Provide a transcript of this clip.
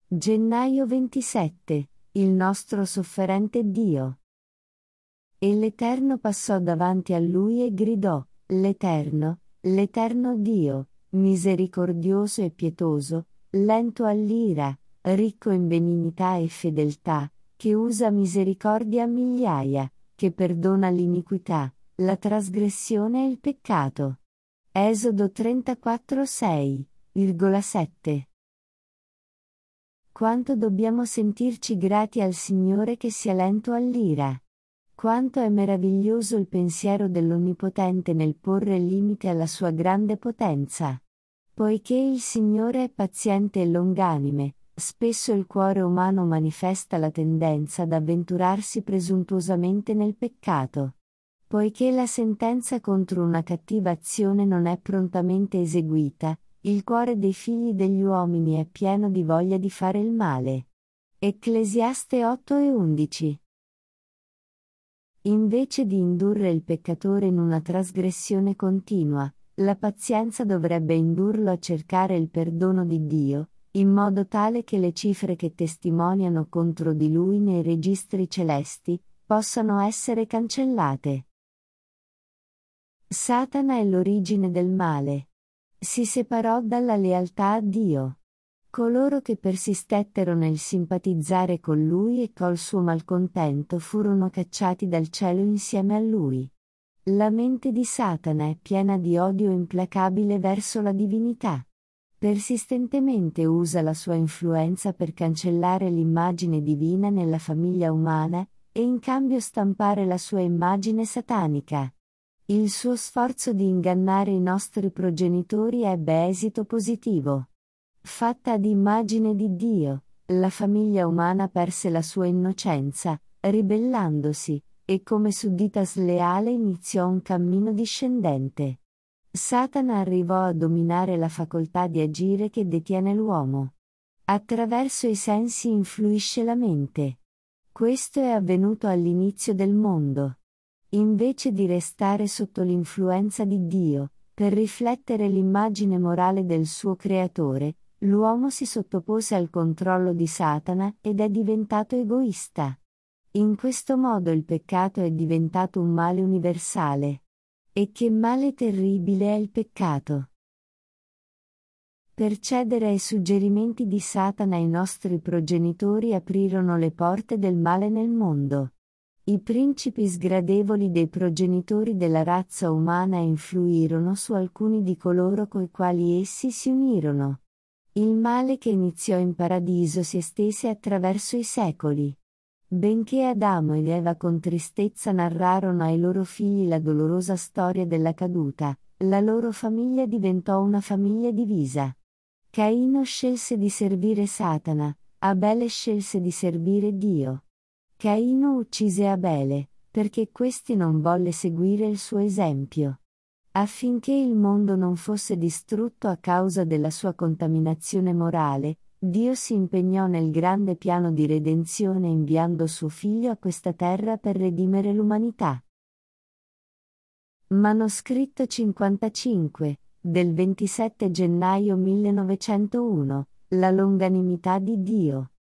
Gennaio 27. Il nostro sofferente Dio. E l'Eterno passò davanti a lui e gridò: L'Eterno, l'Eterno Dio, misericordioso e pietoso, lento all'ira, ricco in benignità e fedeltà, che usa misericordia a migliaia, che perdona l'iniquità, la trasgressione e il peccato. Esodo 34, 6,7. Quanto dobbiamo sentirci grati al Signore che sia lento all'ira. Quanto è meraviglioso il pensiero dell'Onnipotente nel porre limite alla sua grande potenza. Poiché il Signore è paziente e longanime, spesso il cuore umano manifesta la tendenza ad avventurarsi presuntuosamente nel peccato. Poiché la sentenza contro una cattiva azione non è prontamente eseguita, il cuore dei figli degli uomini è pieno di voglia di fare il male. Ecclesiaste 8:11. Invece di indurre il peccatore in una trasgressione continua, la pazienza dovrebbe indurlo a cercare il perdono di Dio, in modo tale che le cifre che testimoniano contro di lui nei registri celesti possano essere cancellate. Satana è l'origine del male. Si separò dalla lealtà a Dio. Coloro che persistettero nel simpatizzare con lui e col suo malcontento furono cacciati dal cielo insieme a lui. La mente di Satana è piena di odio implacabile verso la divinità. Persistentemente usa la sua influenza per cancellare l'immagine divina nella famiglia umana, e in cambio stampare la sua immagine satanica. Il suo sforzo di ingannare i nostri progenitori ebbe esito positivo. Fatta ad immagine di Dio, la famiglia umana perse la sua innocenza, ribellandosi, e come suddita sleale iniziò un cammino discendente. Satana arrivò a dominare la facoltà di agire che detiene l'uomo. Attraverso i sensi influisce la mente. Questo è avvenuto all'inizio del mondo. Invece di restare sotto l'influenza di Dio, per riflettere l'immagine morale del suo creatore, l'uomo si sottopose al controllo di Satana ed è diventato egoista. In questo modo il peccato è diventato un male universale. E che male terribile è il peccato! Per cedere ai suggerimenti di Satana i nostri progenitori aprirono le porte del male nel mondo. I principi sgradevoli dei progenitori della razza umana influirono su alcuni di coloro coi quali essi si unirono. Il male che iniziò in paradiso si estese attraverso i secoli. Benché Adamo ed Eva con tristezza narrarono ai loro figli la dolorosa storia della caduta, la loro famiglia diventò una famiglia divisa. Caino scelse di servire Satana, Abele scelse di servire Dio. Caino uccise Abele, perché questi non volle seguire il suo esempio. Affinché il mondo non fosse distrutto a causa della sua contaminazione morale, Dio si impegnò nel grande piano di redenzione inviando suo figlio a questa terra per redimere l'umanità. Manoscritto 55, del 27 gennaio 1901, La longanimità di Dio.